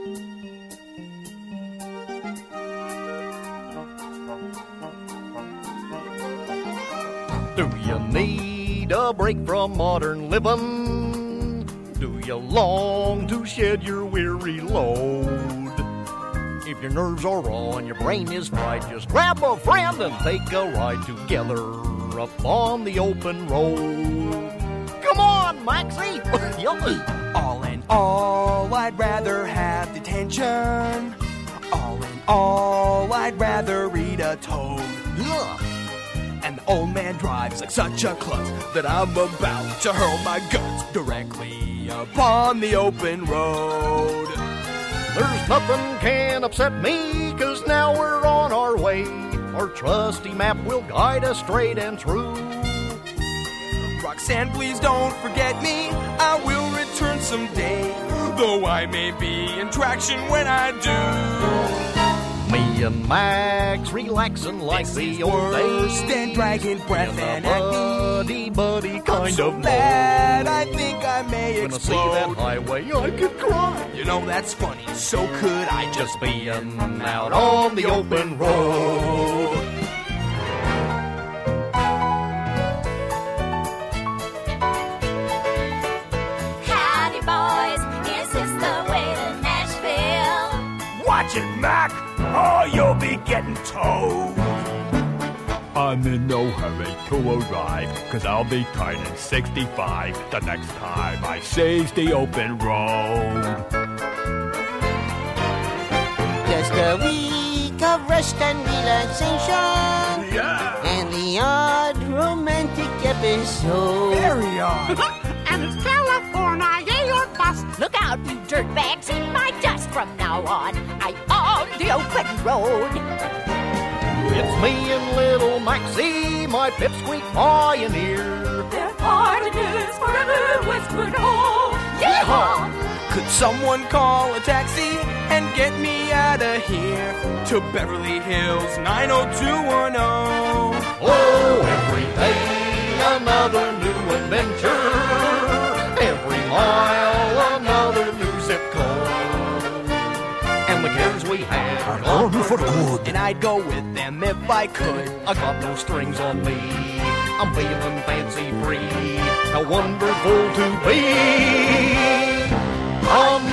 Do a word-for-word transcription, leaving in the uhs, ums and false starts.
Do you need a break from modern living? Do you long to shed your weary load? If your nerves are raw and your brain is fried, just grab a friend and take a ride together up on the open road. Come on, Maxie! All in all, I'd rather have detention. All in all, I'd rather read a toad. Ugh. And the old man drives like such a klutz that I'm about to hurl my guts directly upon the open road. There's nothing can upset me, 'cause now we're on our way. Our trusty map will guide us straight and true. Roxanne, please don't forget me. I will return someday, though I may be in traction when I do. Me and Max relaxing like This the is old worse days. than dragon breath and buddy, buddy kind I'm so of mad, I think I may When I see that explode. highway, I could cry. You know, that's funny, so could I just Just being out on the open road. Howdy, boys. Is this the way to Nashville? Watch it, Mac! Oh, you'll be getting towed! I'm in no hurry to arrive, 'cause I'll be turning sixty-five the next time I seize the open road. Just a week of rest and relaxation, Yeah! and the odd romantic episode. Very odd. And it's California, or bust. Look out, you dirtbags, in my dust. From now on, I'm on the open road. It's me and little Maxie, my pipsqueak pioneer. Their partners forever whispered home. Yeehaw! Could someone call a taxi and get me out of here to Beverly Hills nine oh two one oh? Oh, every day another new adventure. Every mile another new zip code. And the cares we had are gone for good. And I'd go with them if I could. I got no strings on me. I'm feeling fancy free. How wonderful to be on